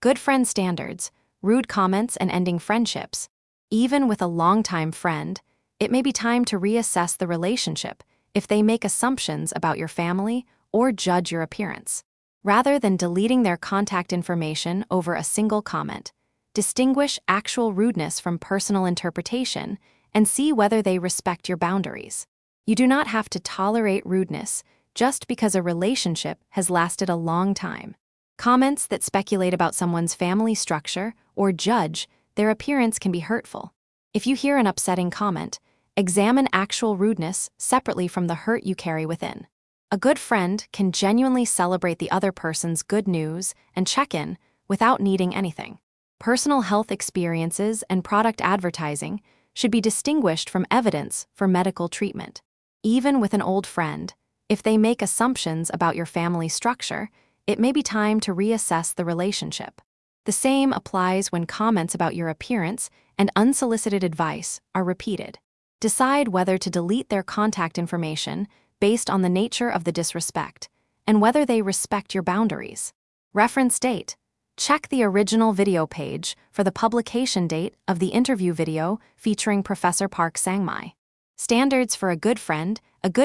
Good friend standards, rude comments, and ending friendships. Even with a longtime friend, it may be time to reassess the relationship if they make assumptions about your family or judge your appearance. Rather than deleting their contact information over a single comment, distinguish actual rudeness from personal interpretation and see whether they respect your boundaries. You do not have to tolerate rudeness just because a relationship has lasted a long time. Comments that speculate about someone's family structure or judge their appearance can be hurtful. If you hear an upsetting comment, examine actual rudeness separately from the hurt you carry within. A good friend can genuinely celebrate the other person's good news and check in without needing anything. Personal health experiences and product advertising should be distinguished from evidence for medical treatment. Even with an old friend, if they make assumptions about your family structure, it may be time to reassess the relationship. The same applies when comments about your appearance and unsolicited advice are repeated. Decide whether to delete their contact information based on the nature of the disrespect and whether they respect your boundaries. Reference date. Check the original video page for the publication date of the interview video featuring Professor Park Sang-mai. Standards for a good friend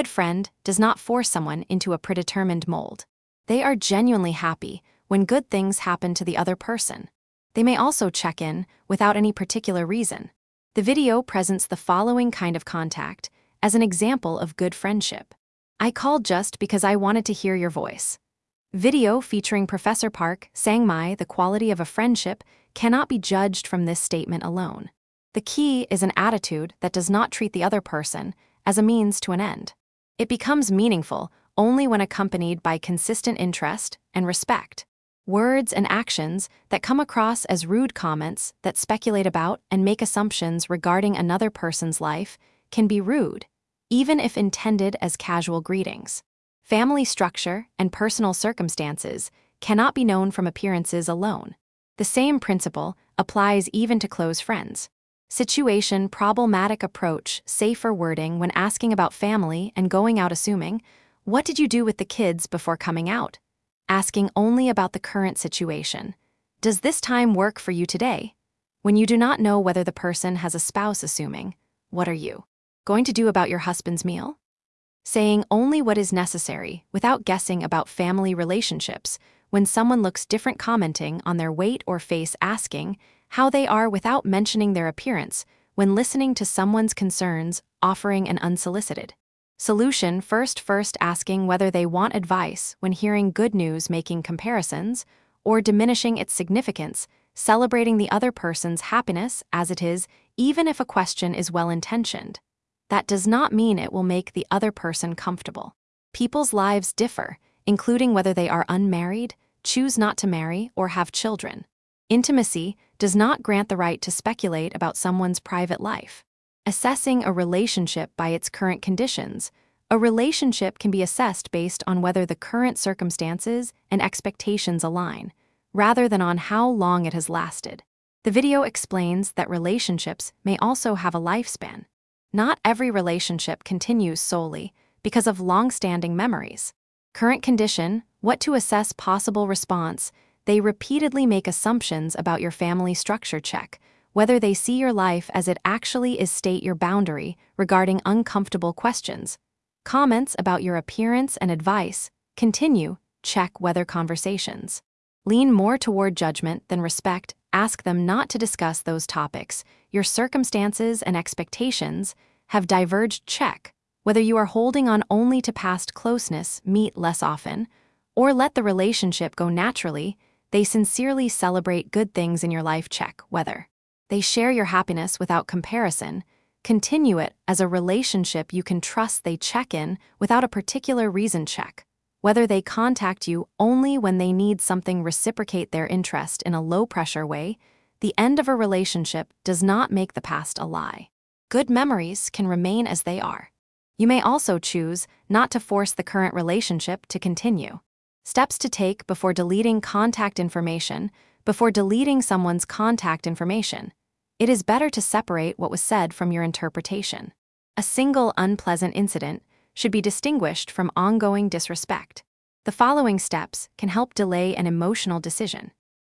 does not force someone into a predetermined mold. They are genuinely happy when good things happen to the other person. They may also check in without any particular reason. The video presents the following kind of contact as an example of good friendship. I called just because I wanted to hear your voice. Video featuring Professor Park Sang-mai. The quality of a friendship cannot be judged from this statement alone. The key is an attitude that does not treat the other person as a means to an end. It becomes meaningful only when accompanied by consistent interest and respect. Words and actions that come across as rude comments that speculate about and make assumptions regarding another person's life can be rude, even if intended as casual greetings. Family structure and personal circumstances cannot be known from appearances alone. The same principle applies even to close friends. Situation problematic approach, safer wording when asking about family and going out assuming, what did you do with the kids before coming out? Asking only about the current situation. Does this time work for you today? When you do not know whether the person has a spouse assuming, what are you going to do about your husband's meal? Saying only what is necessary without guessing about family relationships when someone looks different, commenting on their weight or face, asking how they are without mentioning their appearance when listening to someone's concerns, offering an unsolicited solution first asking whether they want advice when hearing good news, making comparisons or diminishing its significance, celebrating the other person's happiness as it is, even if a question is well-intentioned. That does not mean it will make the other person comfortable. People's lives differ, including whether they are unmarried, choose not to marry, or have children. Intimacy does not grant the right to speculate about someone's private life. Assessing a relationship by its current conditions, a relationship can be assessed based on whether the current circumstances and expectations align, rather than on how long it has lasted. The video explains that relationships may also have a lifespan. Not every relationship continues solely because of long-standing memories. Current condition, what to assess possible response, they repeatedly make assumptions about your family structure. Check whether they see your life as it actually is. State your boundary regarding uncomfortable questions. Comments about your appearance and advice. Continue, check whether conversations lean more toward judgment than respect. Ask them not to discuss those topics. Your circumstances and expectations have diverged. Check whether you are holding on only to past closeness. Meet less often, or let the relationship go naturally. They sincerely celebrate good things in your life. Check whether they share your happiness without comparison. Continue it as a relationship you can trust. They check in without a particular reason. Check whether they contact you only when they need something. Reciprocate their interest in a low-pressure way. The end of a relationship does not make the past a lie. Good memories can remain as they are. You may also choose not to force the current relationship to continue. Steps to take before deleting contact information. Before deleting someone's contact information, it is better to separate what was said from your interpretation. A single unpleasant incident should be distinguished from ongoing disrespect. The following steps can help delay an emotional decision.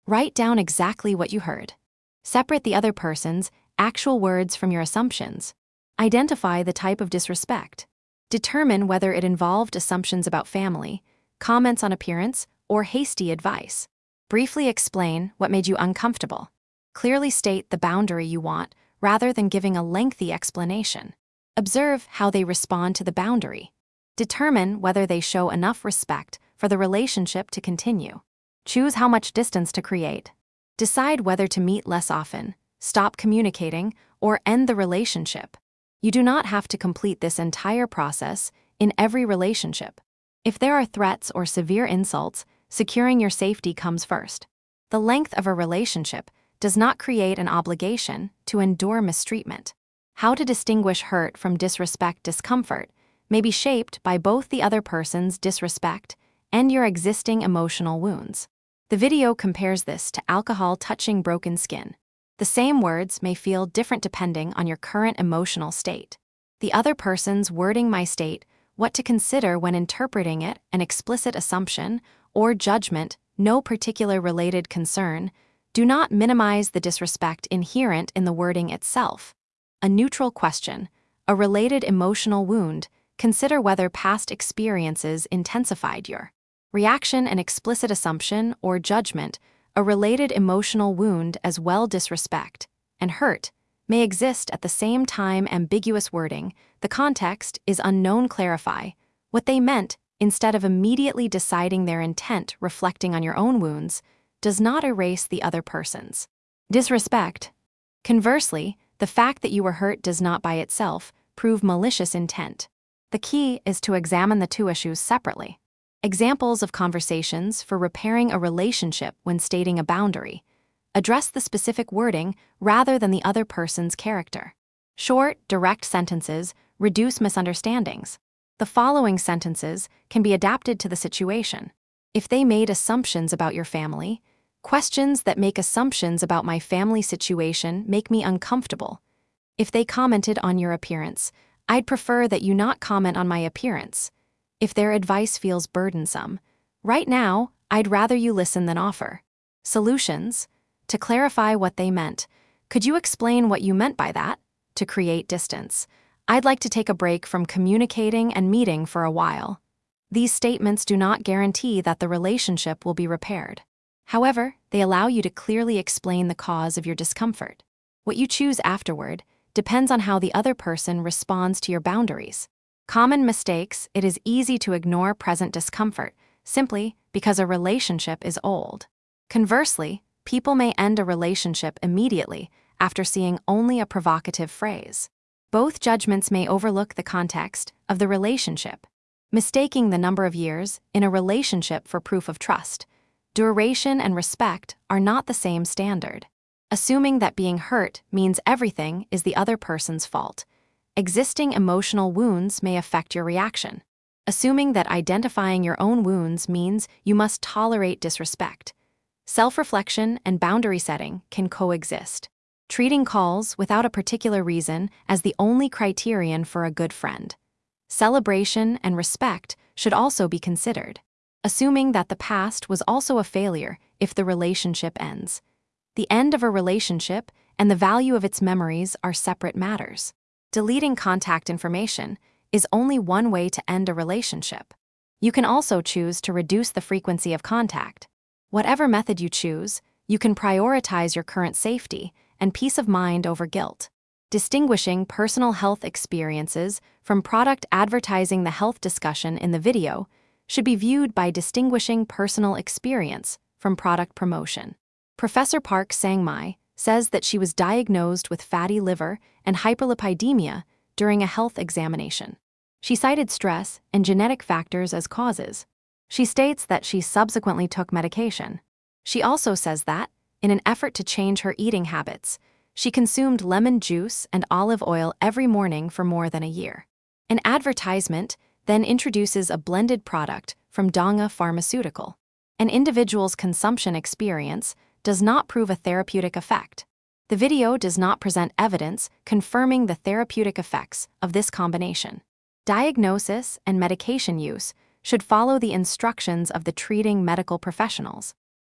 Write down exactly what you heard. Separate the other person's actual words from your assumptions. Identify the type of disrespect. Determine whether it involved assumptions about family, comments on appearance, or hasty advice. Briefly explain what made you uncomfortable. Clearly state the boundary you want rather than giving a lengthy explanation. Observe how they respond to the boundary. Determine whether they show enough respect for the relationship to continue. Choose how much distance to create. Decide whether to meet less often, stop communicating, or end the relationship. You do not have to complete this entire process in every relationship. If there are threats or severe insults, securing your safety comes first. The length of a relationship does not create an obligation to endure mistreatment. How to distinguish hurt from discomfort may be shaped by both the other person's disrespect and your existing emotional wounds. The video compares this to alcohol touching broken skin. The same words may feel different depending on your current emotional state. The other person's wording may state what to consider when interpreting it, an explicit assumption or judgment, no particular related concern. Do not minimize the disrespect inherent in the wording itself. A neutral question, a related emotional wound, consider whether past experiences intensified your reaction, an explicit assumption or judgment, a related emotional wound as well. Disrespect and hurt may exist at the same time. Ambiguous wording, the context is unknown. Clarify what they meant instead of immediately deciding their intent. Reflecting on your own wounds does not erase the other person's disrespect. Conversely, the fact that you were hurt does not by itself prove malicious intent. The key is to examine the two issues separately. Examples of conversations for repairing a relationship when stating a boundary. Address the specific wording rather than the other person's character. Short, direct sentences reduce misunderstandings. The following sentences can be adapted to the situation. If they made assumptions about your family, questions that make assumptions about my family situation make me uncomfortable. If they commented on your appearance, I'd prefer that you not comment on my appearance. If their advice feels burdensome, right now, I'd rather you listen than offer. Solutions. To clarify what they meant, could you explain what you meant by that? To create distance, I'd like to take a break from communicating and meeting for a while. These statements do not guarantee that the relationship will be repaired. However, they allow you to clearly explain the cause of your discomfort. What you choose afterward depends on how the other person responds to your boundaries. Common mistakes: it is easy to ignore present discomfort simply because a relationship is old. Conversely, people may end a relationship immediately after seeing only a provocative phrase. Both judgments may overlook the context of the relationship. Mistaking the number of years in a relationship for proof of trust. Duration and respect are not the same standard. Assuming that being hurt means everything is the other person's fault. Existing emotional wounds may affect your reaction. Assuming that identifying your own wounds means you must tolerate disrespect. Self-reflection and boundary setting can coexist. Treating calls without a particular reason as the only criterion for a good friend. Celebration and respect should also be considered. Assuming that the past was also a failure if the relationship ends. The end of a relationship and the value of its memories are separate matters. Deleting contact information is only one way to end a relationship. You can also choose to reduce the frequency of contact. Whatever method you choose, you can prioritize your current safety and peace of mind over guilt. Distinguishing personal health experiences from product advertising. The health discussion in the video should be viewed by distinguishing personal experience from product promotion. Professor Park Sang-mai says that she was diagnosed with fatty liver and hyperlipidemia during a health examination. She cited stress and genetic factors as causes. She states that she subsequently took medication. She also says that, in an effort to change her eating habits, she consumed lemon juice and olive oil every morning for more than a year. An advertisement then introduces a blended product from Dongha Pharmaceutical. An individual's consumption experience does not prove a therapeutic effect. The video does not present evidence confirming the therapeutic effects of this combination. Diagnosis and medication use should follow the instructions of the treating medical professionals.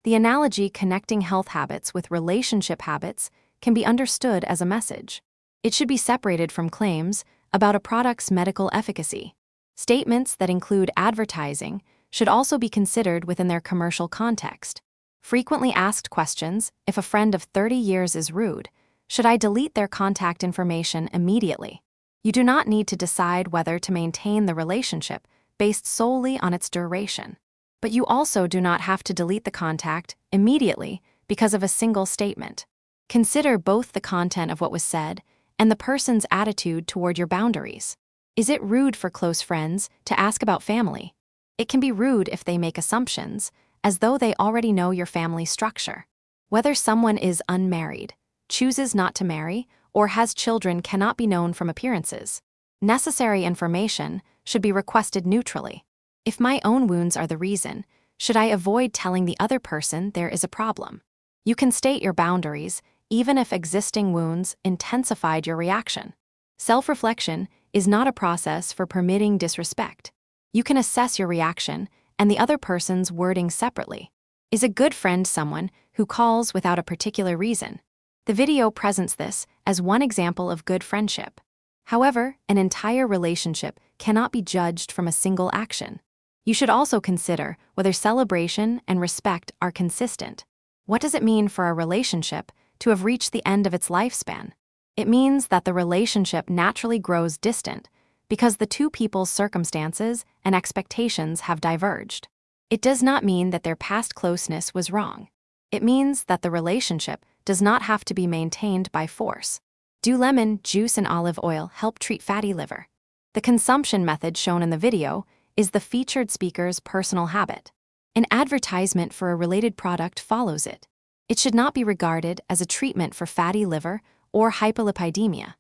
The analogy connecting health habits with relationship habits can be understood as a message. It should be separated from claims about a product's medical efficacy. Statements that include advertising should also be considered within their commercial context. Frequently asked questions: if a friend of 30 years is rude, should I delete their contact information immediately? You do not need to decide whether to maintain the relationship based solely on its duration. But you also do not have to delete the contact immediately because of a single statement. Consider both the content of what was said and the person's attitude toward your boundaries. Is it rude for close friends to ask about family? It can be rude if they make assumptions, as though they already know your family structure. Whether someone is unmarried, chooses not to marry, or has children cannot be known from appearances. Necessary information should be requested neutrally. If my own wounds are the reason, should I avoid telling the other person there is a problem? You can state your boundaries, even if existing wounds intensified your reaction. Self-reflection is not a process for permitting disrespect. You can assess your reaction and the other person's wording separately. Is a good friend someone who calls without a particular reason? The video presents this as one example of good friendship. However, an entire relationship cannot be judged from a single action. You should also consider whether celebration and respect are consistent. What does it mean for a relationship to have reached the end of its lifespan? It means that the relationship naturally grows distant because the two people's circumstances and expectations have diverged. It does not mean that their past closeness was wrong. It means that the relationship does not have to be maintained by force. Do lemon juice and olive oil help treat fatty liver? The consumption method shown in the video is the featured speaker's personal habit. An advertisement for a related product follows it. It should not be regarded as a treatment for fatty liver or hypolipidemia.